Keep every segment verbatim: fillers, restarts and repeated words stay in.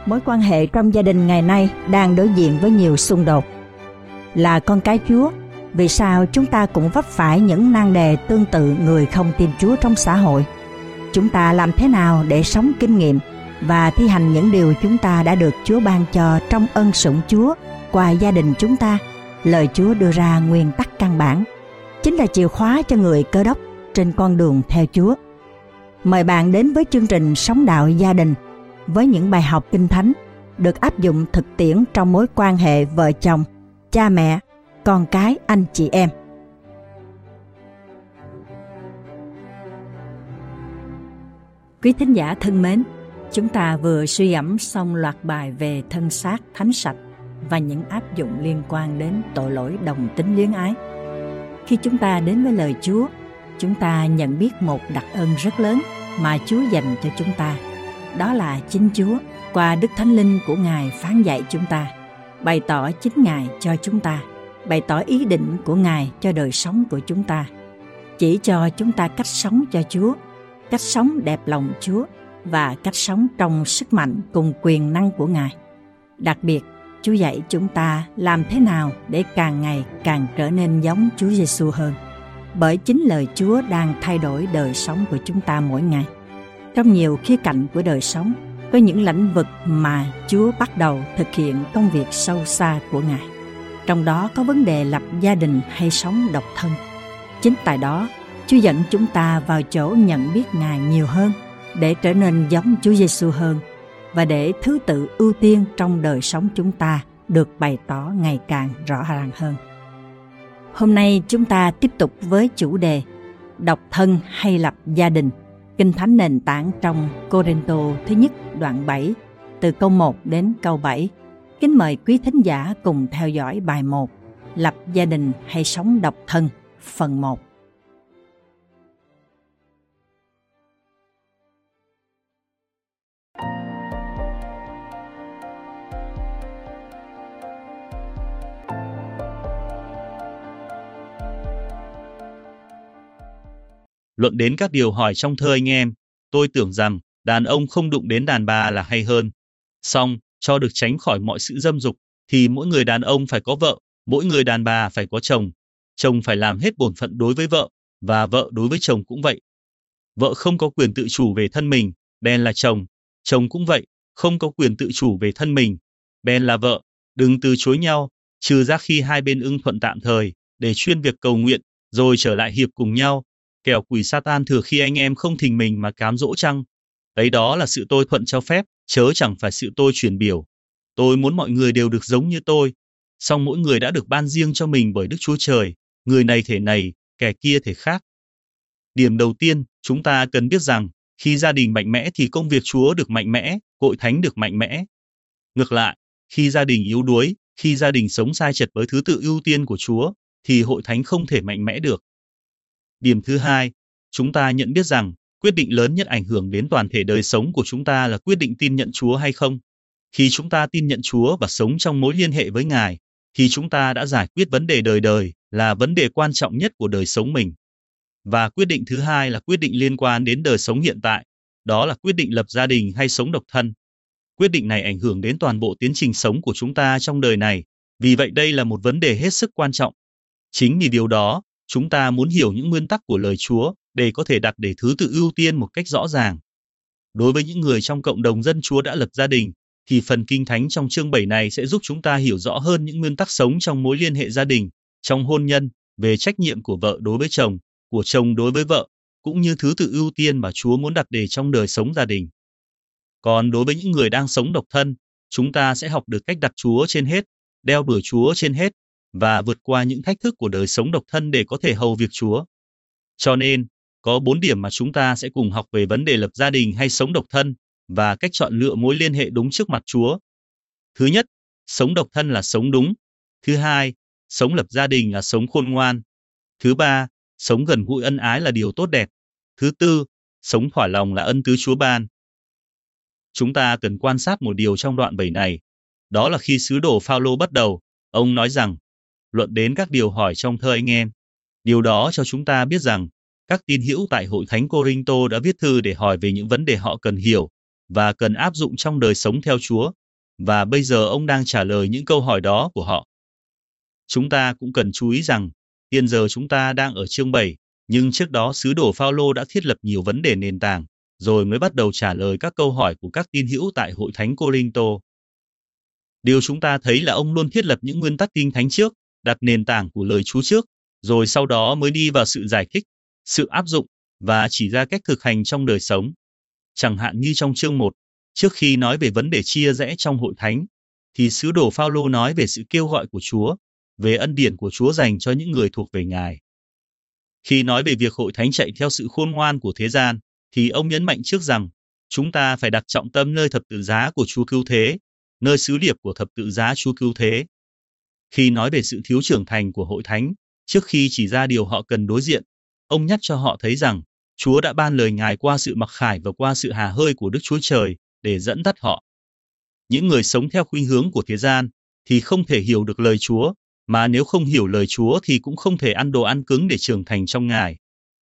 Mối quan hệ trong gia đình ngày nay đang đối diện với nhiều xung đột. Là con cái Chúa, vì sao chúng ta cũng vấp phải những nan đề tương tự người không tin Chúa trong xã hội? Chúng ta làm thế nào để sống kinh nghiệm và thi hành những điều chúng ta đã được Chúa ban cho trong ân sủng Chúa qua gia đình chúng ta? Lời Chúa đưa ra nguyên tắc căn bản, chính là chìa khóa cho người Cơ Đốc trên con đường theo Chúa. Mời bạn đến với chương trình Sống Đạo Gia Đình với những bài học Kinh Thánh được áp dụng thực tiễn trong mối quan hệ vợ chồng, cha mẹ, con cái, anh chị em. Quý thính giả thân mến, chúng ta vừa suy gẫm xong loạt bài về thân xác thánh sạch và những áp dụng liên quan đến tội lỗi đồng tính luyến ái. Khi chúng ta đến với lời Chúa, chúng ta nhận biết một đặc ân rất lớn mà Chúa dành cho chúng ta. Đó là chính Chúa qua Đức Thánh Linh của Ngài phán dạy chúng ta, bày tỏ chính Ngài cho chúng ta, bày tỏ ý định của Ngài cho đời sống của chúng ta, chỉ cho chúng ta cách sống cho Chúa, cách sống đẹp lòng Chúa và cách sống trong sức mạnh cùng quyền năng của Ngài. Đặc biệt, Chúa dạy chúng ta làm thế nào để càng ngày càng trở nên giống Chúa Giêsu hơn, bởi chính lời Chúa đang thay đổi đời sống của chúng ta mỗi ngày. Trong nhiều khía cạnh của đời sống, có những lĩnh vực mà Chúa bắt đầu thực hiện công việc sâu xa của Ngài. Trong đó có vấn đề lập gia đình hay sống độc thân. Chính tại đó, Chúa dẫn chúng ta vào chỗ nhận biết Ngài nhiều hơn, để trở nên giống Chúa Giêsu hơn, và để thứ tự ưu tiên trong đời sống chúng ta được bày tỏ ngày càng rõ ràng hơn. Hôm nay chúng ta tiếp tục với chủ đề độc thân hay lập gia đình. Kinh Thánh nền tảng trong Cô-rinh-tô thứ nhất đoạn bảy, từ câu một đến câu bảy. Kính mời quý thính giả cùng theo dõi bài một, lập gia đình hay sống độc thân, phần một. Luận đến các điều hỏi trong thơ anh em, tôi tưởng rằng đàn ông không đụng đến đàn bà là hay hơn. Song, cho được tránh khỏi mọi sự dâm dục, thì mỗi người đàn ông phải có vợ, mỗi người đàn bà phải có chồng. Chồng phải làm hết bổn phận đối với vợ, và vợ đối với chồng cũng vậy. Vợ không có quyền tự chủ về thân mình, bèn là chồng. Chồng cũng vậy, không có quyền tự chủ về thân mình, bèn là vợ. Đừng từ chối nhau, trừ ra khi hai bên ưng thuận tạm thời, để chuyên việc cầu nguyện, rồi trở lại hiệp cùng nhau. Kẻo quỷ Satan thừa khi anh em không thình mình mà cám dỗ chăng. Ấy đó là sự tôi thuận cho phép, chớ chẳng phải sự tôi truyền biểu. Tôi muốn mọi người đều được giống như tôi, song mỗi người đã được ban riêng cho mình bởi Đức Chúa Trời, người này thể này, kẻ kia thể khác. Điểm đầu tiên, chúng ta cần biết rằng, khi gia đình mạnh mẽ thì công việc Chúa được mạnh mẽ, hội thánh được mạnh mẽ. Ngược lại, khi gia đình yếu đuối, khi gia đình sống sai trật với thứ tự ưu tiên của Chúa, thì hội thánh không thể mạnh mẽ được. Điểm thứ hai, chúng ta nhận biết rằng, quyết định lớn nhất ảnh hưởng đến toàn thể đời sống của chúng ta là quyết định tin nhận Chúa hay không. Khi chúng ta tin nhận Chúa và sống trong mối liên hệ với Ngài, thì chúng ta đã giải quyết vấn đề đời đời, là vấn đề quan trọng nhất của đời sống mình. Và quyết định thứ hai là quyết định liên quan đến đời sống hiện tại, đó là quyết định lập gia đình hay sống độc thân. Quyết định này ảnh hưởng đến toàn bộ tiến trình sống của chúng ta trong đời này, vì vậy đây là một vấn đề hết sức quan trọng. Chính vì điều đó, chúng ta muốn hiểu những nguyên tắc của lời Chúa để có thể đặt để thứ tự ưu tiên một cách rõ ràng. Đối với những người trong cộng đồng dân Chúa đã lập gia đình, thì phần Kinh Thánh trong chương bảy này sẽ giúp chúng ta hiểu rõ hơn những nguyên tắc sống trong mối liên hệ gia đình, trong hôn nhân, về trách nhiệm của vợ đối với chồng, của chồng đối với vợ, cũng như thứ tự ưu tiên mà Chúa muốn đặt để trong đời sống gia đình. Còn đối với những người đang sống độc thân, chúng ta sẽ học được cách đặt Chúa trên hết, đeo đuổi Chúa trên hết, và vượt qua những thách thức của đời sống độc thân để có thể hầu việc Chúa. Cho nên, có bốn điểm mà chúng ta sẽ cùng học về vấn đề lập gia đình hay sống độc thân, và cách chọn lựa mối liên hệ đúng trước mặt Chúa. Thứ nhất, sống độc thân là sống đúng. Thứ hai, sống lập gia đình là sống khôn ngoan. Thứ ba, sống gần gũi ân ái là điều tốt đẹp. Thứ tư, sống thỏa lòng là ân tứ Chúa ban. Chúng ta cần quan sát một điều trong đoạn bảy này. Đó là khi sứ đồ Phao-lô bắt đầu, ông nói rằng, luận đến các điều hỏi trong thơ anh em. Điều đó cho chúng ta biết rằng, các tín hữu tại hội thánh Cô-rinh-tô đã viết thư để hỏi về những vấn đề họ cần hiểu, và cần áp dụng trong đời sống theo Chúa, và bây giờ ông đang trả lời những câu hỏi đó của họ. Chúng ta cũng cần chú ý rằng, hiện giờ chúng ta đang ở chương bảy, nhưng trước đó sứ đồ Phao-lô đã thiết lập nhiều vấn đề nền tảng, rồi mới bắt đầu trả lời các câu hỏi của các tín hữu tại hội thánh Cô-rinh-tô. Điều chúng ta thấy là ông luôn thiết lập những nguyên tắc kinh thánh trước, đặt nền tảng của lời Chúa trước, rồi sau đó mới đi vào sự giải thích, sự áp dụng và chỉ ra cách thực hành trong đời sống. Chẳng hạn như trong chương một, trước khi nói về vấn đề chia rẽ trong hội thánh, thì sứ đồ Phao-lô nói về sự kêu gọi của Chúa, về ân điển của Chúa dành cho những người thuộc về Ngài. Khi nói về việc hội thánh chạy theo sự khôn ngoan của thế gian, thì ông nhấn mạnh trước rằng chúng ta phải đặt trọng tâm nơi thập tự giá của Chúa cứu thế, nơi sứ điệp của thập tự giá Chúa cứu thế. Khi nói về sự thiếu trưởng thành của hội thánh, trước khi chỉ ra điều họ cần đối diện, ông nhắc cho họ thấy rằng Chúa đã ban lời Ngài qua sự mặc khải và qua sự hà hơi của Đức Chúa Trời để dẫn dắt họ. Những người sống theo khuynh hướng của thế gian thì không thể hiểu được lời Chúa, mà nếu không hiểu lời Chúa thì cũng không thể ăn đồ ăn cứng để trưởng thành trong Ngài.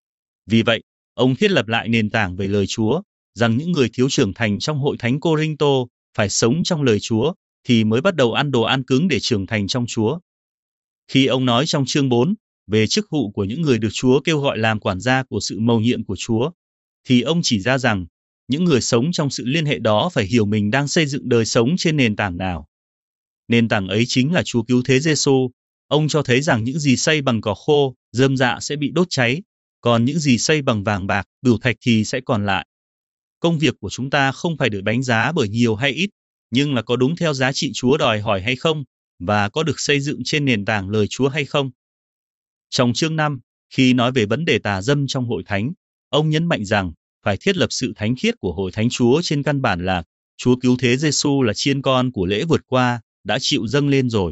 Vì vậy, ông thiết lập lại nền tảng về lời Chúa, rằng những người thiếu trưởng thành trong hội thánh Cô-rinh-tô phải sống trong lời Chúa, thì mới bắt đầu ăn đồ ăn cứng để trưởng thành trong Chúa. Khi ông nói trong chương bốn về chức vụ của những người được Chúa kêu gọi làm quản gia của sự mầu nhiệm của Chúa, thì ông chỉ ra rằng những người sống trong sự liên hệ đó phải hiểu mình đang xây dựng đời sống trên nền tảng nào. Nền tảng ấy chính là Chúa cứu thế Giêsu. Ông cho thấy rằng những gì xây bằng cỏ khô, rơm rạ sẽ bị đốt cháy, còn những gì xây bằng vàng bạc, bửu thạch thì sẽ còn lại. Công việc của chúng ta không phải được đánh giá bởi nhiều hay ít, nhưng là có đúng theo giá trị Chúa đòi hỏi hay không, và có được xây dựng trên nền tảng lời Chúa hay không. Trong chương năm, khi nói về vấn đề tà dâm trong hội thánh, ông nhấn mạnh rằng phải thiết lập sự thánh khiết của hội thánh Chúa trên căn bản là Chúa cứu thế Giêsu là chiên con của lễ vượt qua, đã chịu dâng lên rồi.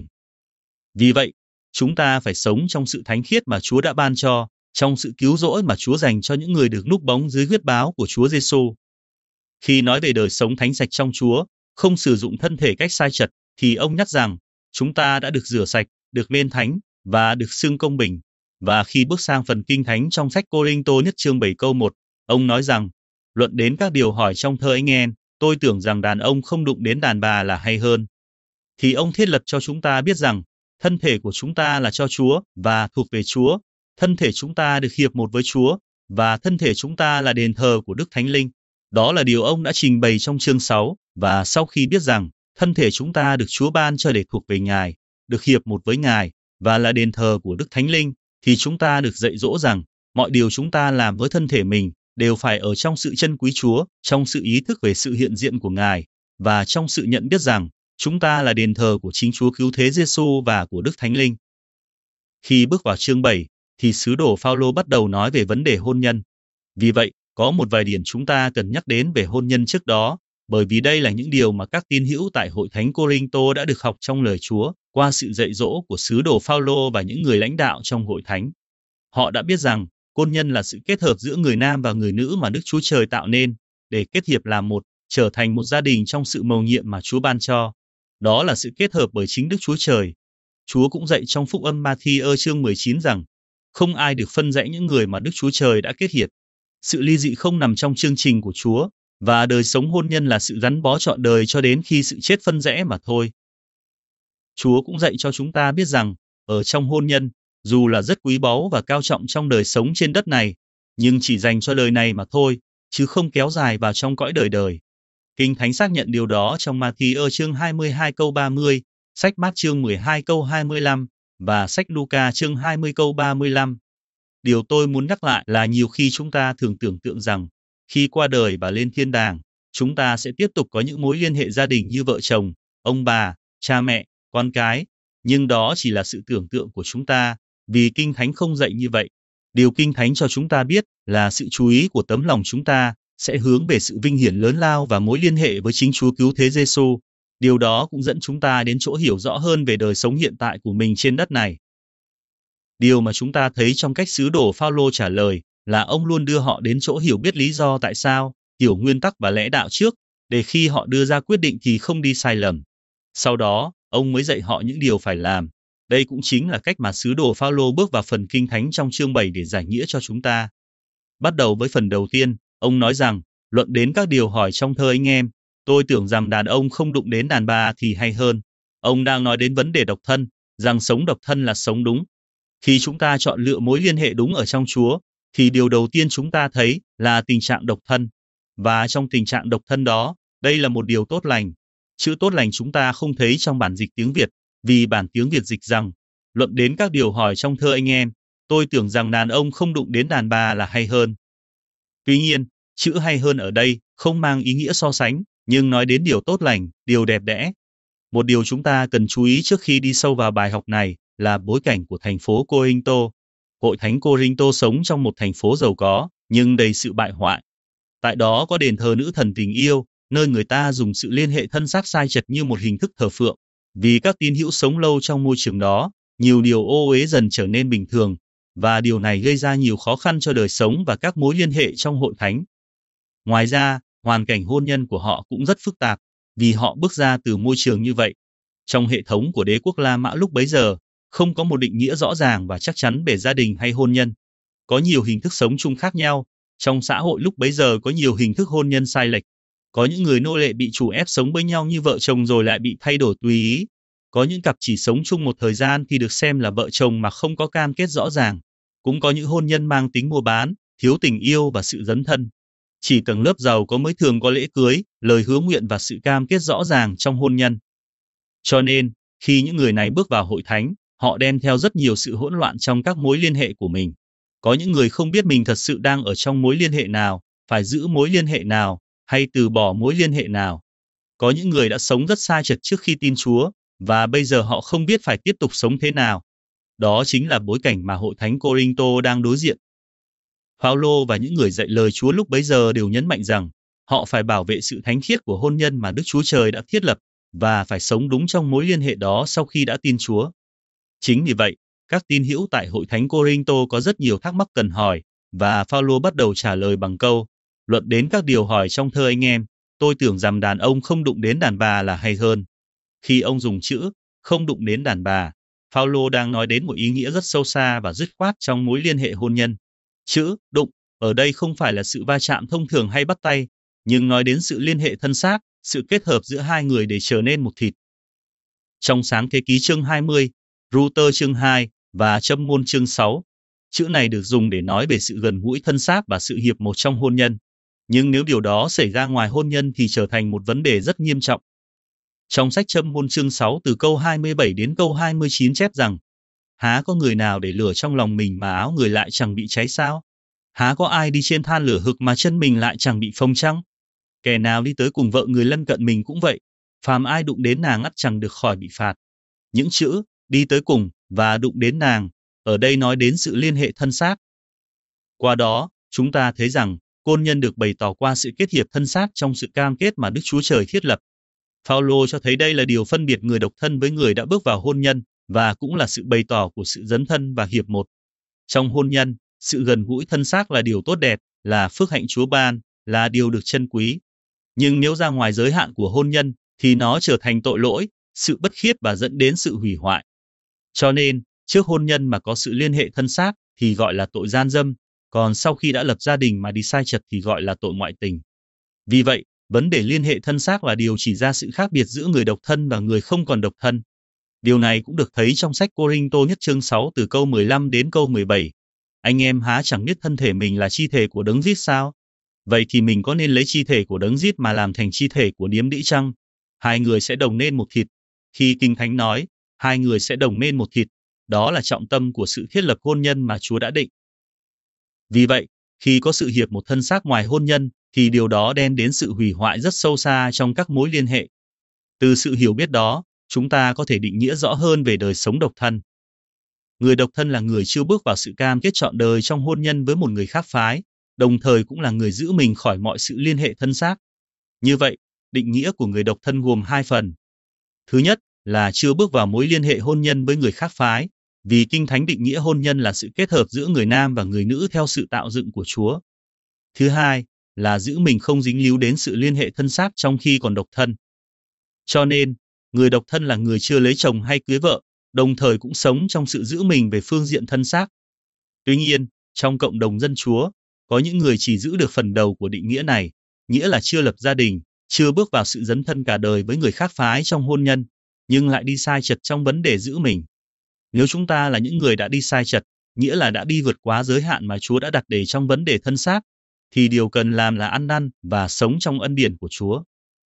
Vì vậy, chúng ta phải sống trong sự thánh khiết mà Chúa đã ban cho, trong sự cứu rỗi mà Chúa dành cho những người được núp bóng dưới huyết báo của Chúa Giêsu. Khi nói về đời sống thánh sạch trong Chúa, không sử dụng thân thể cách sai trật, thì ông nhắc rằng chúng ta đã được rửa sạch, được lên thánh và được xưng công bình. Và khi bước sang phần kinh thánh trong sách Cô-rinh-tô nhất chương bảy câu một, ông nói rằng, luận đến các điều hỏi trong thơ anh em, tôi tưởng rằng đàn ông không đụng đến đàn bà là hay hơn. Thì ông thiết lập cho chúng ta biết rằng thân thể của chúng ta là cho Chúa và thuộc về Chúa, thân thể chúng ta được hiệp một với Chúa và thân thể chúng ta là đền thờ của Đức Thánh Linh. Đó là điều ông đã trình bày trong chương sáu, và sau khi biết rằng thân thể chúng ta được Chúa ban cho để thuộc về Ngài, được hiệp một với Ngài và là đền thờ của Đức Thánh Linh, thì chúng ta được dạy dỗ rằng mọi điều chúng ta làm với thân thể mình đều phải ở trong sự trân quý Chúa, trong sự ý thức về sự hiện diện của Ngài và trong sự nhận biết rằng chúng ta là đền thờ của chính Chúa cứu thế Giêsu và của Đức Thánh Linh. Khi bước vào chương bảy, thì sứ đồ Phao-lô bắt đầu nói về vấn đề hôn nhân. Vì vậy, có một vài điểm chúng ta cần nhắc đến về hôn nhân trước đó, bởi vì đây là những điều mà các tín hữu tại hội thánh Cô-rinh-tô đã được học trong lời Chúa, qua sự dạy dỗ của sứ đồ Phao-lô và những người lãnh đạo trong hội thánh. Họ đã biết rằng hôn nhân là sự kết hợp giữa người nam và người nữ mà Đức Chúa Trời tạo nên, để kết hiệp làm một, trở thành một gia đình trong sự mầu nhiệm mà Chúa ban cho. Đó là sự kết hợp bởi chính Đức Chúa Trời. Chúa cũng dạy trong Phúc âm Ma-thi-ơ chương mười chín rằng, không ai được phân rẽ những người mà Đức Chúa Trời đã kết hiệp. Sự ly dị không nằm trong chương trình của Chúa, và đời sống hôn nhân là sự gắn bó trọn đời cho đến khi sự chết phân rẽ mà thôi. Chúa cũng dạy cho chúng ta biết rằng, ở trong hôn nhân, dù là rất quý báu và cao trọng trong đời sống trên đất này, nhưng chỉ dành cho đời này mà thôi, chứ không kéo dài vào trong cõi đời đời. Kinh Thánh xác nhận điều đó trong Ma-thi-ơ chương hai mươi hai câu ba mươi, sách Mát chương mười hai câu hai mươi lăm và sách Luca chương hai mươi câu ba mươi lăm. Điều tôi muốn nhắc lại là nhiều khi chúng ta thường tưởng tượng rằng khi qua đời và lên thiên đàng, chúng ta sẽ tiếp tục có những mối liên hệ gia đình như vợ chồng, ông bà, cha mẹ, con cái, nhưng đó chỉ là sự tưởng tượng của chúng ta, vì Kinh Thánh không dạy như vậy. Điều Kinh Thánh cho chúng ta biết là sự chú ý của tấm lòng chúng ta sẽ hướng về sự vinh hiển lớn lao và mối liên hệ với chính Chúa cứu thế Giêsu. Điều đó cũng dẫn chúng ta đến chỗ hiểu rõ hơn về đời sống hiện tại của mình trên đất này. Điều mà chúng ta thấy trong cách sứ đồ Phao-lô trả lời là ông luôn đưa họ đến chỗ hiểu biết lý do tại sao, hiểu nguyên tắc và lẽ đạo trước, để khi họ đưa ra quyết định thì không đi sai lầm. Sau đó, ông mới dạy họ những điều phải làm. Đây cũng chính là cách mà sứ đồ Phao-lô bước vào phần Kinh Thánh trong chương bảy để giải nghĩa cho chúng ta. Bắt đầu với phần đầu tiên, ông nói rằng, Luận đến các điều hỏi trong thơ anh em, tôi tưởng rằng đàn ông không đụng đến đàn bà thì hay hơn. Ông đang nói đến vấn đề độc thân, rằng sống độc thân là sống đúng. Khi chúng ta chọn lựa mối liên hệ đúng ở trong Chúa, thì điều đầu tiên chúng ta thấy là tình trạng độc thân. Và trong tình trạng độc thân đó, đây là một điều tốt lành. Chữ tốt lành chúng ta không thấy trong bản dịch tiếng Việt, vì bản tiếng Việt dịch rằng, luận đến các điều hỏi trong thơ anh em, tôi tưởng rằng đàn ông không đụng đến đàn bà là hay hơn. Tuy nhiên, chữ hay hơn ở đây không mang ý nghĩa so sánh, nhưng nói đến điều tốt lành, điều đẹp đẽ. Một điều chúng ta cần chú ý trước khi đi sâu vào bài học này là bối cảnh của thành phố Cô-rinh-tô. Hội thánh Cô-rinh-tô sống trong một thành phố giàu có, nhưng đầy sự bại hoại. Tại đó có đền thờ nữ thần tình yêu, nơi người ta dùng sự liên hệ thân xác sai chật như một hình thức thờ phượng. Vì các tín hữu sống lâu trong môi trường đó, nhiều điều ô uế dần trở nên bình thường, và điều này gây ra nhiều khó khăn cho đời sống và các mối liên hệ trong hội thánh. Ngoài ra, hoàn cảnh hôn nhân của họ cũng rất phức tạp, vì họ bước ra từ môi trường như vậy. Trong hệ thống của đế quốc La Mã lúc bấy giờ, không có một định nghĩa rõ ràng và chắc chắn về gia đình hay hôn nhân. Có nhiều hình thức sống chung khác nhau. Trong xã hội lúc bấy giờ có nhiều hình thức hôn nhân sai lệch. Có những người nô lệ bị chủ ép sống với nhau như vợ chồng rồi lại bị thay đổi tùy ý. Có những cặp chỉ sống chung một thời gian thì được xem là vợ chồng mà không có cam kết rõ ràng. Cũng có những hôn nhân mang tính mua bán, thiếu tình yêu và sự dấn thân. Chỉ tầng lớp giàu có mới thường có lễ cưới, lời hứa nguyện và sự cam kết rõ ràng trong hôn nhân. Cho nên, khi những người này bước vào hội thánh, họ đem theo rất nhiều sự hỗn loạn trong các mối liên hệ của mình. Có những người không biết mình thật sự đang ở trong mối liên hệ nào, phải giữ mối liên hệ nào, hay từ bỏ mối liên hệ nào. Có những người đã sống rất sai trật trước khi tin Chúa, và bây giờ họ không biết phải tiếp tục sống thế nào. Đó chính là bối cảnh mà hội thánh Cô-rinh-tô đang đối diện. Phao-lô và những người dạy lời Chúa lúc bấy giờ đều nhấn mạnh rằng họ phải bảo vệ sự thánh khiết của hôn nhân mà Đức Chúa Trời đã thiết lập và phải sống đúng trong mối liên hệ đó sau khi đã tin Chúa. Chính vì vậy, các tín hữu tại hội thánh Cô-rinh-tô có rất nhiều thắc mắc cần hỏi, và Phao-lô bắt đầu trả lời bằng câu, luận đến các điều hỏi trong thơ anh em, tôi tưởng rằng đàn ông không đụng đến đàn bà là hay hơn. Khi ông dùng chữ không đụng đến đàn bà, Phao-lô đang nói đến một ý nghĩa rất sâu xa và dứt khoát trong mối liên hệ hôn nhân. Chữ đụng ở đây không phải là sự va chạm thông thường hay bắt tay, nhưng nói đến sự liên hệ thân xác, sự kết hợp giữa hai người để trở nên một thịt. Trong Sáng Thế Ký chương hai mươi, Ruther chương hai và Châm ngôn chương sáu, chữ này được dùng để nói về sự gần gũi thân xác và sự hiệp một trong hôn nhân. Nhưng nếu điều đó xảy ra ngoài hôn nhân thì trở thành một vấn đề rất nghiêm trọng. Trong sách Châm ngôn chương sáu từ câu hai mươi bảy đến câu hai mươi chín chép rằng, há có người nào để lửa trong lòng mình mà áo người lại chẳng bị cháy sao? Há có ai đi trên than lửa hực mà chân mình lại chẳng bị phồng chăng? Kẻ nào đi tới cùng vợ người lân cận mình cũng vậy, phàm ai đụng đến nàng ắt chẳng được khỏi bị phạt. Những chữ đi tới cùng và đụng đến nàng ở đây nói đến sự liên hệ thân xác. Qua đó, chúng ta thấy rằng hôn nhân được bày tỏ qua sự kết hiệp thân xác trong sự cam kết mà Đức Chúa Trời thiết lập. Phao-lô cho thấy đây là điều phân biệt người độc thân với người đã bước vào hôn nhân, và cũng là sự bày tỏ của sự dấn thân và hiệp một. Trong hôn nhân, sự gần gũi thân xác là điều tốt đẹp, là phước hạnh Chúa ban, là điều được trân quý. Nhưng nếu ra ngoài giới hạn của hôn nhân, thì nó trở thành tội lỗi, sự bất khiết và dẫn đến sự hủy hoại. Cho nên, trước hôn nhân mà có sự liên hệ thân xác thì gọi là tội gian dâm, còn sau khi đã lập gia đình mà đi sai trật thì gọi là tội ngoại tình. Vì vậy, vấn đề liên hệ thân xác là điều chỉ ra sự khác biệt giữa người độc thân và người không còn độc thân. Điều này cũng được thấy trong sách Cô-rinh-tô nhất chương sáu từ câu mười lăm đến câu mười bảy. Anh em há chẳng biết thân thể mình là chi thể của Đấng Giết sao? Vậy thì mình có nên lấy chi thể của Đấng Giết mà làm thành chi thể của điếm đĩ chăng? Hai người sẽ đồng nên một thịt. Khi Kinh Thánh nói, hai người sẽ đồng nên một thịt, đó là trọng tâm của sự thiết lập hôn nhân mà Chúa đã định. Vì vậy, khi có sự hiệp một thân xác ngoài hôn nhân, thì điều đó đem đến sự hủy hoại rất sâu xa trong các mối liên hệ. Từ sự hiểu biết đó, chúng ta có thể định nghĩa rõ hơn về đời sống độc thân. Người độc thân là người chưa bước vào sự cam kết trọn đời trong hôn nhân với một người khác phái, đồng thời cũng là người giữ mình khỏi mọi sự liên hệ thân xác. Như vậy, định nghĩa của người độc thân gồm hai phần. Thứ nhất là chưa bước vào mối liên hệ hôn nhân với người khác phái, vì Kinh Thánh định nghĩa hôn nhân là sự kết hợp giữa người nam và người nữ theo sự tạo dựng của Chúa. Thứ hai là giữ mình không dính líu đến sự liên hệ thân xác trong khi còn độc thân. Cho nên, người độc thân là người chưa lấy chồng hay cưới vợ, đồng thời cũng sống trong sự giữ mình về phương diện thân xác. Tuy nhiên, trong cộng đồng dân Chúa, có những người chỉ giữ được phần đầu của định nghĩa này, nghĩa là chưa lập gia đình, chưa bước vào sự dấn thân cả đời với người khác phái trong hôn nhân, nhưng lại đi sai chật trong vấn đề giữ mình. Nếu chúng ta là những người đã đi sai chật, nghĩa là đã đi vượt quá giới hạn mà Chúa đã đặt để trong vấn đề thân xác, thì điều cần làm là ăn năn và sống trong ân điển của Chúa.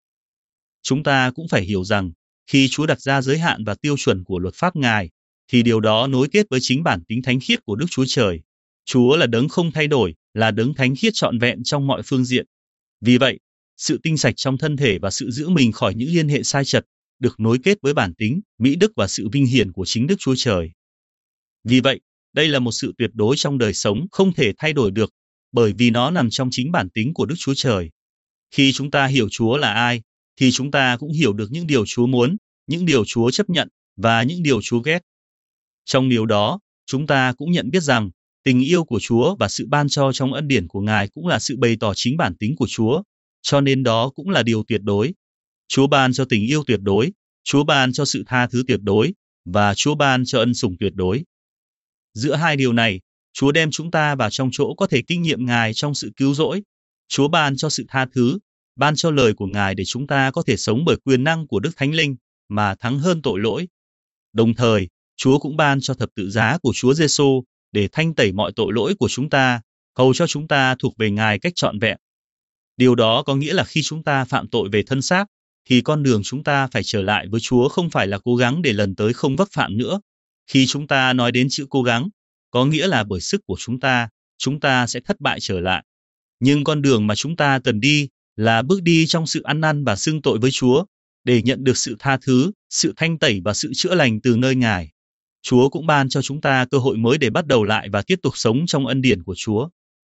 Chúng ta cũng phải hiểu rằng, khi Chúa đặt ra giới hạn và tiêu chuẩn của luật pháp Ngài, thì điều đó nối kết với chính bản tính thánh khiết của Đức Chúa Trời. Chúa là đấng không thay đổi, là đấng thánh khiết trọn vẹn trong mọi phương diện. Vì vậy, sự tinh sạch trong thân thể và sự giữ mình khỏi những liên hệ sai chật được nối kết với bản tính, mỹ đức và sự vinh hiển của chính Đức Chúa Trời. Vì vậy, đây là một sự tuyệt đối trong đời sống không thể thay đổi được, bởi vì nó nằm trong chính bản tính của Đức Chúa Trời. Khi chúng ta hiểu Chúa là ai, thì chúng ta cũng hiểu được những điều Chúa muốn, những điều Chúa chấp nhận và những điều Chúa ghét. Trong điều đó, chúng ta cũng nhận biết rằng tình yêu của Chúa và sự ban cho trong ân điển của Ngài cũng là sự bày tỏ chính bản tính của Chúa, cho nên đó cũng là điều tuyệt đối. Chúa ban cho tình yêu tuyệt đối, Chúa ban cho sự tha thứ tuyệt đối, và Chúa ban cho ân sủng tuyệt đối. Giữa hai điều này, Chúa đem chúng ta vào trong chỗ có thể kinh nghiệm Ngài trong sự cứu rỗi. Chúa ban cho sự tha thứ, ban cho lời của Ngài để chúng ta có thể sống bởi quyền năng của Đức Thánh Linh mà thắng hơn tội lỗi. Đồng thời, Chúa cũng ban cho thập tự giá của Chúa Giêsu để thanh tẩy mọi tội lỗi của chúng ta, hầu cho chúng ta thuộc về Ngài cách trọn vẹn. Điều đó có nghĩa là khi chúng ta phạm tội về thân xác, thì con đường chúng ta phải trở lại với Chúa không phải là cố gắng để lần tới không vấp phạm nữa. Khi chúng ta nói đến chữ cố gắng, có nghĩa là bởi sức của chúng ta, chúng ta sẽ thất bại trở lại. Nhưng con đường mà chúng ta cần đi là bước đi trong sự ăn năn và xưng tội với Chúa, để nhận được sự tha thứ, sự thanh tẩy và sự chữa lành từ nơi Ngài. Chúa cũng ban cho chúng ta cơ hội mới để bắt đầu lại và tiếp tục sống trong ân điển của Chúa.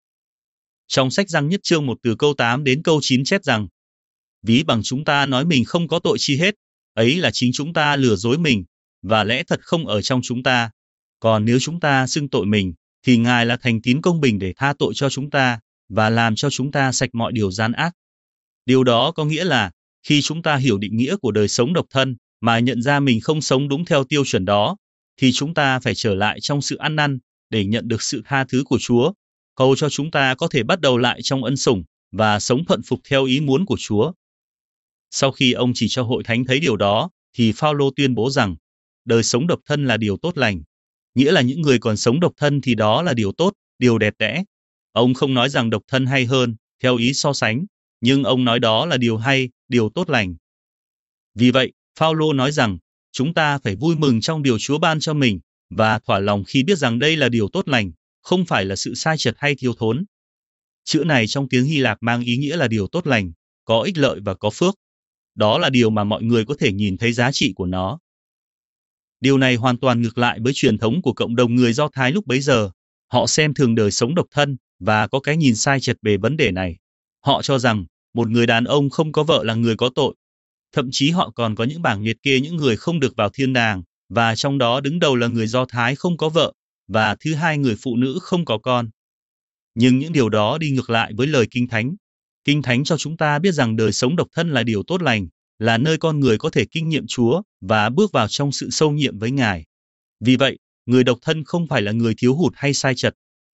Trong sách Giăng nhất chương một từ câu tám đến câu chín chép rằng, ví bằng chúng ta nói mình không có tội chi hết, ấy là chính chúng ta lừa dối mình, và lẽ thật không ở trong chúng ta. Còn nếu chúng ta xưng tội mình, thì Ngài là thành tín công bình để tha tội cho chúng ta, và làm cho chúng ta sạch mọi điều gian ác. Điều đó có nghĩa là, khi chúng ta hiểu định nghĩa của đời sống độc thân, mà nhận ra mình không sống đúng theo tiêu chuẩn đó, thì chúng ta phải trở lại trong sự ăn năn, để nhận được sự tha thứ của Chúa, hầu cho chúng ta có thể bắt đầu lại trong ân sủng, và sống thuận phục theo ý muốn của Chúa. Sau khi ông chỉ cho hội thánh thấy điều đó, thì Phao-lô tuyên bố rằng, đời sống độc thân là điều tốt lành. Nghĩa là những người còn sống độc thân thì đó là điều tốt, điều đẹp đẽ. Ông không nói rằng độc thân hay hơn, theo ý so sánh, nhưng ông nói đó là điều hay, điều tốt lành. Vì vậy, Phao-lô nói rằng, chúng ta phải vui mừng trong điều Chúa ban cho mình, và thỏa lòng khi biết rằng đây là điều tốt lành, không phải là sự sai chật hay thiếu thốn. Chữ này trong tiếng Hy Lạp mang ý nghĩa là điều tốt lành, có ích lợi và có phước. Đó là điều mà mọi người có thể nhìn thấy giá trị của nó. Điều này hoàn toàn ngược lại với truyền thống của cộng đồng người Do Thái lúc bấy giờ. Họ xem thường đời sống độc thân và có cái nhìn sai chật về vấn đề này. Họ cho rằng một người đàn ông không có vợ là người có tội. Thậm chí họ còn có những bảng liệt kê những người không được vào thiên đàng, và trong đó đứng đầu là người Do Thái không có vợ, và thứ hai người phụ nữ không có con. Nhưng những điều đó đi ngược lại với lời Kinh Thánh. Kinh Thánh cho chúng ta biết rằng đời sống độc thân là điều tốt lành, là nơi con người có thể kinh nghiệm Chúa và bước vào trong sự sâu nhiệm với Ngài. Vì vậy, người độc thân không phải là người thiếu hụt hay sai chật.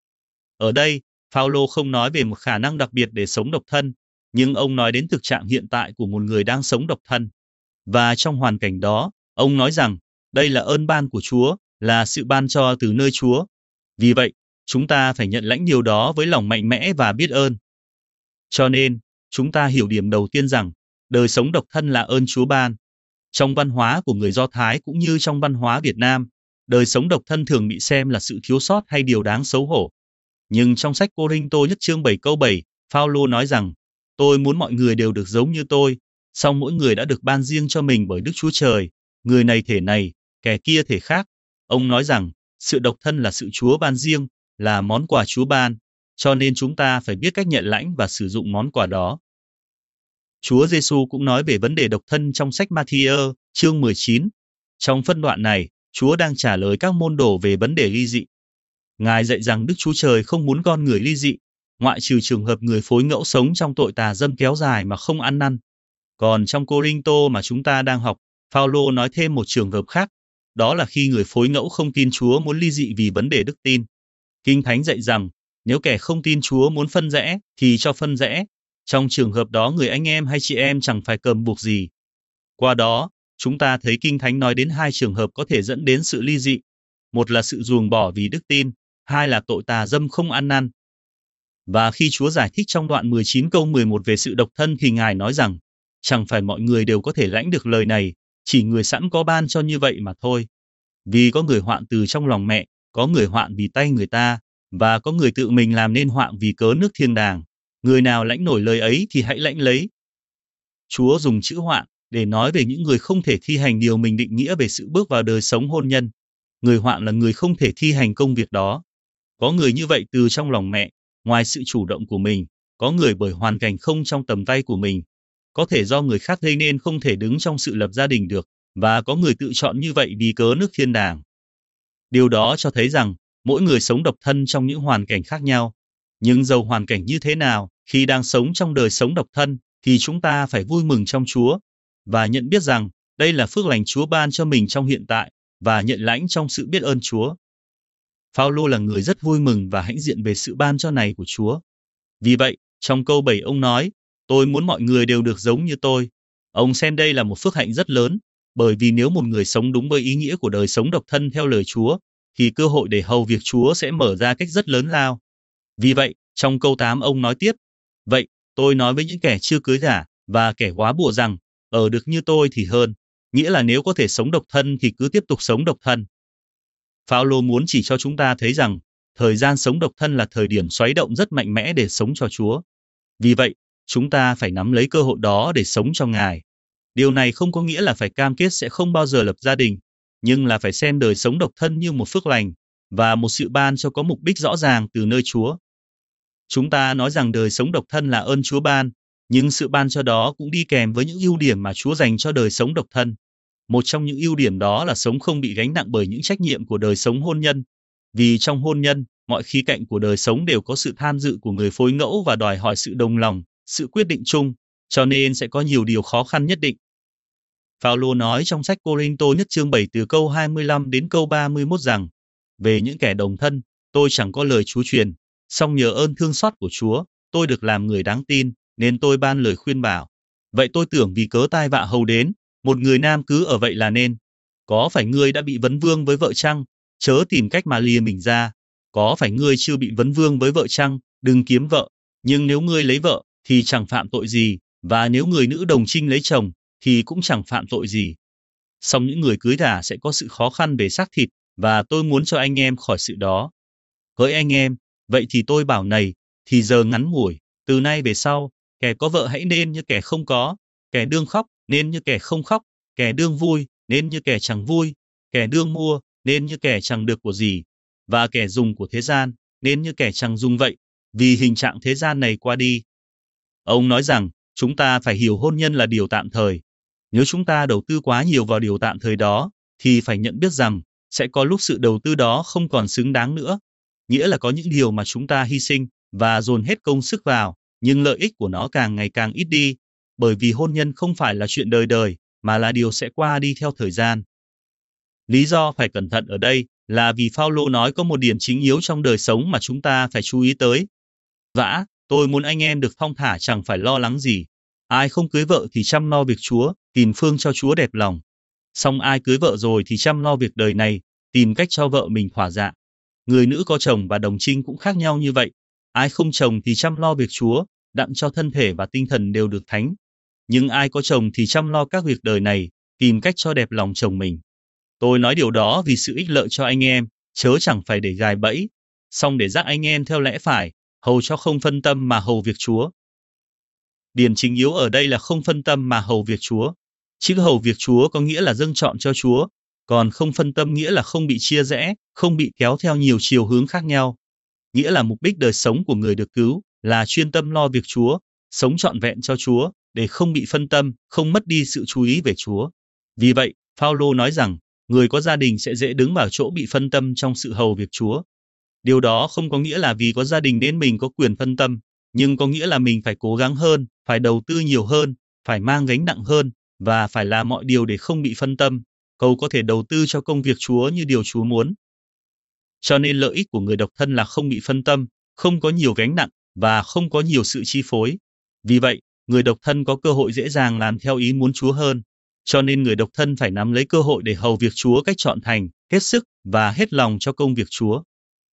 Ở đây, Phao-lô không nói về một khả năng đặc biệt để sống độc thân, nhưng ông nói đến thực trạng hiện tại của một người đang sống độc thân. Và trong hoàn cảnh đó, ông nói rằng, đây là ơn ban của Chúa, là sự ban cho từ nơi Chúa. Vì vậy, chúng ta phải nhận lãnh điều đó với lòng mạnh mẽ và biết ơn. Cho nên, chúng ta hiểu điểm đầu tiên rằng, đời sống độc thân là ơn Chúa ban. Trong văn hóa của người Do Thái cũng như trong văn hóa Việt Nam, đời sống độc thân thường bị xem là sự thiếu sót hay điều đáng xấu hổ. Nhưng trong sách Cô-rinh-tô nhất chương bảy câu bảy, Phao-lô nói rằng, tôi muốn mọi người đều được giống như tôi, song mỗi người đã được ban riêng cho mình bởi Đức Chúa Trời, người này thể này, kẻ kia thể khác. Ông nói rằng, sự độc thân là sự Chúa ban riêng, là món quà Chúa ban, cho nên chúng ta phải biết cách nhận lãnh và sử dụng món quà đó. Chúa Giêsu cũng nói về vấn đề độc thân trong sách Ma-thi-ơ, chương mười chín. Trong phân đoạn này, Chúa đang trả lời các môn đồ về vấn đề ly dị. Ngài dạy rằng Đức Chúa Trời không muốn con người ly dị, ngoại trừ trường hợp người phối ngẫu sống trong tội tà dâm kéo dài mà không ăn năn. Còn trong Cô-rinh-tô mà chúng ta đang học, Phao-lô nói thêm một trường hợp khác, đó là khi người phối ngẫu không tin Chúa muốn ly dị vì vấn đề đức tin. Kinh Thánh dạy rằng, nếu kẻ không tin Chúa muốn phân rẽ, thì cho phân rẽ, Trong trường hợp đó người anh em hay chị em chẳng phải cầm buộc gì. Qua đó, chúng ta thấy Kinh Thánh nói đến hai trường hợp có thể dẫn đến sự ly dị. Một là sự ruồng bỏ vì đức tin, hai là tội tà dâm không ăn năn. Và khi Chúa giải thích trong đoạn mười chín câu mười một về sự độc thân thì Ngài nói rằng, chẳng phải mọi người đều có thể lãnh được lời này, chỉ người sẵn có ban cho như vậy mà thôi. Vì có người hoạn từ trong lòng mẹ, có người hoạn vì tay người ta, và có người tự mình làm nên hoạn vì cớ nước thiên đàng. Người nào lãnh nổi lời ấy thì hãy lãnh lấy. Chúa dùng chữ hoạn để nói về những người không thể thi hành điều mình định nghĩa về sự bước vào đời sống hôn nhân. Người hoạn là người không thể thi hành công việc đó. Có người như vậy từ trong lòng mẹ, ngoài sự chủ động của mình, có người bởi hoàn cảnh không trong tầm tay của mình, có thể do người khác gây nên không thể đứng trong sự lập gia đình được, và có người tự chọn như vậy vì cớ nước thiên đàng. Điều đó cho thấy rằng, mỗi người sống độc thân trong những hoàn cảnh khác nhau. Nhưng dầu hoàn cảnh như thế nào, khi đang sống trong đời sống độc thân, thì chúng ta phải vui mừng trong Chúa, và nhận biết rằng, đây là phước lành Chúa ban cho mình trong hiện tại, và nhận lãnh trong sự biết ơn Chúa. Phao-lô là người rất vui mừng và hãnh diện về sự ban cho này của Chúa. Vì vậy, trong câu bảy ông nói, tôi muốn mọi người đều được giống như tôi. Ông xem đây là một phước hạnh rất lớn, bởi vì nếu một người sống đúng với ý nghĩa của đời sống độc thân theo lời Chúa, thì cơ hội để hầu việc Chúa sẽ mở ra cách rất lớn lao. Vì vậy, trong câu tám ông nói tiếp, vậy, tôi nói với những kẻ chưa cưới gả và kẻ góa bụa rằng, ở được như tôi thì hơn, nghĩa là nếu có thể sống độc thân thì cứ tiếp tục sống độc thân. Phao-lô muốn chỉ cho chúng ta thấy rằng, thời gian sống độc thân là thời điểm xoáy động rất mạnh mẽ để sống cho Chúa. Vì vậy, chúng ta phải nắm lấy cơ hội đó để sống cho Ngài. Điều này không có nghĩa là phải cam kết sẽ không bao giờ lập gia đình, nhưng là phải xem đời sống độc thân như một phước lành, và một sự ban cho có mục đích rõ ràng từ nơi Chúa. Chúng ta nói rằng đời sống độc thân là ơn Chúa ban, nhưng sự ban cho đó cũng đi kèm với những ưu điểm mà Chúa dành cho đời sống độc thân. Một trong những ưu điểm đó là sống không bị gánh nặng bởi những trách nhiệm của đời sống hôn nhân. Vì trong hôn nhân, mọi khía cạnh của đời sống đều có sự tham dự của người phối ngẫu và đòi hỏi sự đồng lòng, sự quyết định chung, cho nên sẽ có nhiều điều khó khăn nhất định. Phao-lô nói trong sách Cô-rinh-tô nhất chương bảy từ câu hai mươi lăm đến câu ba mươi mốt rằng, về những kẻ đồng thân, tôi chẳng có lời Chúa truyền, song nhờ ơn thương xót của Chúa, tôi được làm người đáng tin, nên tôi ban lời khuyên bảo. Vậy tôi tưởng vì cớ tai vạ hầu đến, một người nam cứ ở vậy là nên. Có phải ngươi đã bị vấn vương với vợ chăng? Chớ tìm cách mà lìa mình ra. Có phải ngươi chưa bị vấn vương với vợ chăng? Đừng kiếm vợ. Nhưng nếu ngươi lấy vợ, thì chẳng phạm tội gì, và nếu người nữ đồng trinh lấy chồng, thì cũng chẳng phạm tội gì. Song những người cưới gả sẽ có sự khó khăn về xác thịt, và tôi muốn cho anh em khỏi sự đó. Hỡi anh em, vậy thì tôi bảo này, thì giờ ngắn ngủi, từ nay về sau, kẻ có vợ hãy nên như kẻ không có, kẻ đương khóc nên như kẻ không khóc, kẻ đương vui nên như kẻ chẳng vui, kẻ đương mua nên như kẻ chẳng được của gì, và kẻ dùng của thế gian nên như kẻ chẳng dùng vậy, vì hình trạng thế gian này qua đi. Ông nói rằng, chúng ta phải hiểu hôn nhân là điều tạm thời. Nếu chúng ta đầu tư quá nhiều vào điều tạm thời đó, thì phải nhận biết rằng, sẽ có lúc sự đầu tư đó không còn xứng đáng nữa. Nghĩa là có những điều mà chúng ta hy sinh và dồn hết công sức vào, nhưng lợi ích của nó càng ngày càng ít đi, bởi vì hôn nhân không phải là chuyện đời đời, mà là điều sẽ qua đi theo thời gian. Lý do phải cẩn thận ở đây là vì Phao-lô nói có một điểm chính yếu trong đời sống mà chúng ta phải chú ý tới. Vả, tôi muốn anh em được thong thả chẳng phải lo lắng gì. Ai không cưới vợ thì chăm lo việc Chúa, tìm phương cho Chúa đẹp lòng. Song ai cưới vợ rồi thì chăm lo việc đời này, tìm cách cho vợ mình thỏa dạ. Người nữ có chồng và đồng trinh cũng khác nhau như vậy. Ai không chồng thì chăm lo việc Chúa, đặng cho thân thể và tinh thần đều được thánh. Nhưng ai có chồng thì chăm lo các việc đời này, tìm cách cho đẹp lòng chồng mình. Tôi nói điều đó vì sự ích lợi cho anh em, chớ chẳng phải để gài bẫy, song để dắt anh em theo lẽ phải, hầu cho không phân tâm mà hầu việc Chúa. Điểm chính yếu ở đây là không phân tâm mà hầu việc Chúa. Chữ hầu việc Chúa có nghĩa là dâng trọn cho Chúa, còn không phân tâm nghĩa là không bị chia rẽ, không bị kéo theo nhiều chiều hướng khác nhau. Nghĩa là mục đích đời sống của người được cứu là chuyên tâm lo việc Chúa, sống trọn vẹn cho Chúa, để không bị phân tâm, không mất đi sự chú ý về Chúa. Vì vậy, Phao-lô nói rằng, người có gia đình sẽ dễ đứng vào chỗ bị phân tâm trong sự hầu việc Chúa. Điều đó không có nghĩa là vì có gia đình nên mình có quyền phân tâm, nhưng có nghĩa là mình phải cố gắng hơn, phải đầu tư nhiều hơn, phải mang gánh nặng hơn, và phải làm mọi điều để không bị phân tâm, cầu có thể đầu tư cho công việc Chúa như điều Chúa muốn. Cho nên lợi ích của người độc thân là không bị phân tâm, không có nhiều gánh nặng, và không có nhiều sự chi phối. Vì vậy, người độc thân có cơ hội dễ dàng làm theo ý muốn Chúa hơn. Cho nên người độc thân phải nắm lấy cơ hội để hầu việc Chúa cách trọn thành, hết sức và hết lòng cho công việc Chúa.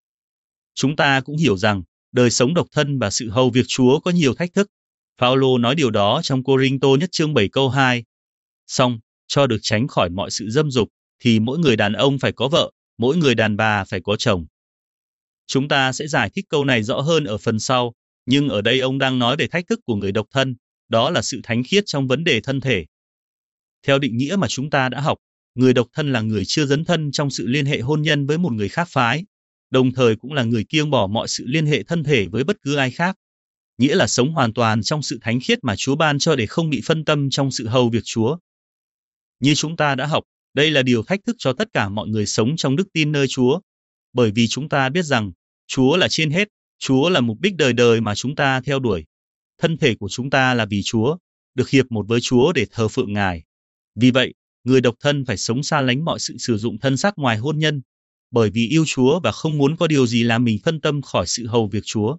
Chúng ta cũng hiểu rằng, đời sống độc thân và sự hầu việc Chúa có nhiều thách thức. Phaolô nói điều đó trong Cô-rinh-tô nhất chương bảy câu hai. Song, cho được tránh khỏi mọi sự dâm dục, thì mỗi người đàn ông phải có vợ, mỗi người đàn bà phải có chồng. Chúng ta sẽ giải thích câu này rõ hơn ở phần sau, nhưng ở đây ông đang nói về thách thức của người độc thân, đó là sự thánh khiết trong vấn đề thân thể. Theo định nghĩa mà chúng ta đã học, người độc thân là người chưa dấn thân trong sự liên hệ hôn nhân với một người khác phái, đồng thời cũng là người kiêng bỏ mọi sự liên hệ thân thể với bất cứ ai khác. Nghĩa là sống hoàn toàn trong sự thánh khiết mà Chúa ban cho để không bị phân tâm trong sự hầu việc Chúa. Như chúng ta đã học, đây là điều thách thức cho tất cả mọi người sống trong đức tin nơi Chúa, bởi vì chúng ta biết rằng Chúa là trên hết, Chúa là mục đích đời đời mà chúng ta theo đuổi. Thân thể của chúng ta là vì Chúa, được hiệp một với Chúa để thờ phượng Ngài. Vì vậy, người độc thân phải sống xa lánh mọi sự sử dụng thân xác ngoài hôn nhân, bởi vì yêu Chúa và không muốn có điều gì làm mình phân tâm khỏi sự hầu việc Chúa.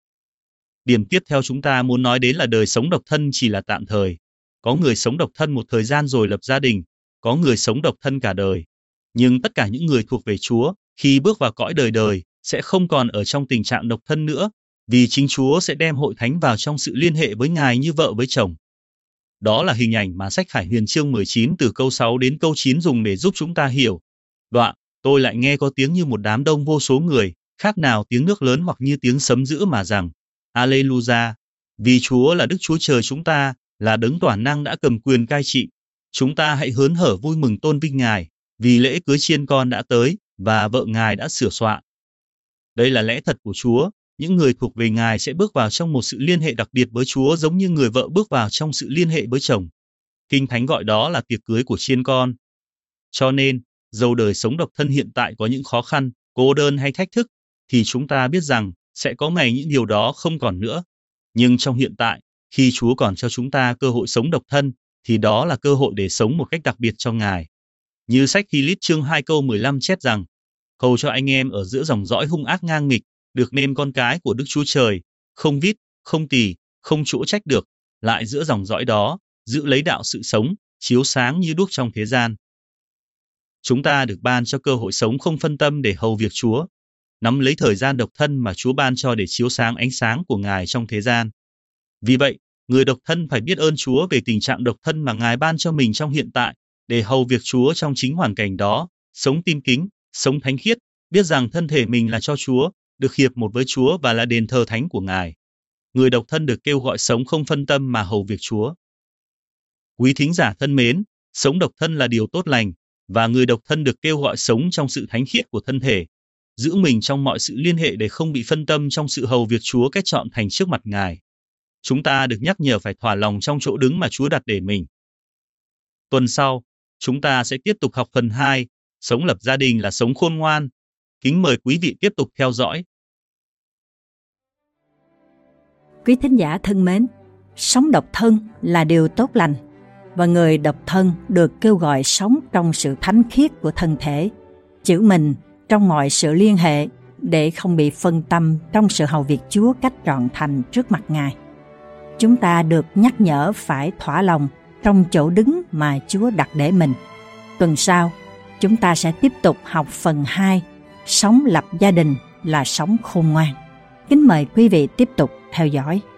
Điểm tiếp theo chúng ta muốn nói đến là đời sống độc thân chỉ là tạm thời. Có người sống độc thân một thời gian rồi lập gia đình, có người sống độc thân cả đời. Nhưng tất cả những người thuộc về Chúa, khi bước vào cõi đời đời, sẽ không còn ở trong tình trạng độc thân nữa, vì chính Chúa sẽ đem hội thánh vào trong sự liên hệ với Ngài như vợ với chồng. Đó là hình ảnh mà sách Khải Huyền chương mười chín từ câu sáu đến câu chín dùng để giúp chúng ta hiểu. Đoạn, tôi lại nghe có tiếng như một đám đông vô số người, khác nào tiếng nước lớn hoặc như tiếng sấm dữ mà rằng, Alleluia, vì Chúa là Đức Chúa Trời chúng ta, là đấng toàn năng đã cầm quyền cai trị. Chúng ta hãy hớn hở vui mừng tôn vinh Ngài, vì lễ cưới chiên con đã tới, và vợ Ngài đã sửa soạn. Đây là lẽ thật của Chúa, những người thuộc về Ngài sẽ bước vào trong một sự liên hệ đặc biệt với Chúa giống như người vợ bước vào trong sự liên hệ với chồng. Kinh Thánh gọi đó là tiệc cưới của chiên con. Cho nên, dầu đời sống độc thân hiện tại có những khó khăn, cô đơn hay thách thức, thì chúng ta biết rằng sẽ có ngày những điều đó không còn nữa. Nhưng trong hiện tại, khi Chúa còn cho chúng ta cơ hội sống độc thân, thì đó là cơ hội để sống một cách đặc biệt cho Ngài. Như sách Hy-lít chương hai câu mười lăm chép rằng, cầu cho anh em ở giữa dòng dõi hung ác ngang nghịch, được nên con cái của Đức Chúa Trời, không vít, không tỳ, không chỗ trách được, lại giữa dòng dõi đó, giữ lấy đạo sự sống, chiếu sáng như đuốc trong thế gian. Chúng ta được ban cho cơ hội sống không phân tâm để hầu việc Chúa, nắm lấy thời gian độc thân mà Chúa ban cho để chiếu sáng ánh sáng của Ngài trong thế gian. Vì vậy, người độc thân phải biết ơn Chúa về tình trạng độc thân mà Ngài ban cho mình trong hiện tại, để hầu việc Chúa trong chính hoàn cảnh đó, sống tin kính, sống thánh khiết, biết rằng thân thể mình là cho Chúa, được hiệp một với Chúa và là đền thờ thánh của Ngài. Người độc thân được kêu gọi sống không phân tâm mà hầu việc Chúa. Quý thính giả thân mến, sống độc thân là điều tốt lành, và người độc thân được kêu gọi sống trong sự thánh khiết của thân thể, giữ mình trong mọi sự liên hệ để không bị phân tâm trong sự hầu việc Chúa cách trọn thành trước mặt Ngài. Chúng ta được nhắc nhở phải thỏa lòng trong chỗ đứng mà Chúa đặt để mình. Tuần sau, chúng ta sẽ tiếp tục học phần hai, sống lập gia đình là sống khôn ngoan. Kính mời quý vị tiếp tục theo dõi. Quý thính giả thân mến, sống độc thân là điều tốt lành, và người độc thân được kêu gọi sống trong sự thánh khiết của thân thể, giữ mình trong mọi sự liên hệ để không bị phân tâm trong sự hầu việc Chúa cách trọn thành trước mặt Ngài. Chúng ta được nhắc nhở phải thỏa lòng trong chỗ đứng mà Chúa đặt để mình. Tuần sau, chúng ta sẽ tiếp tục học phần hai, sống lập gia đình là sống khôn ngoan. Kính mời quý vị tiếp tục theo dõi.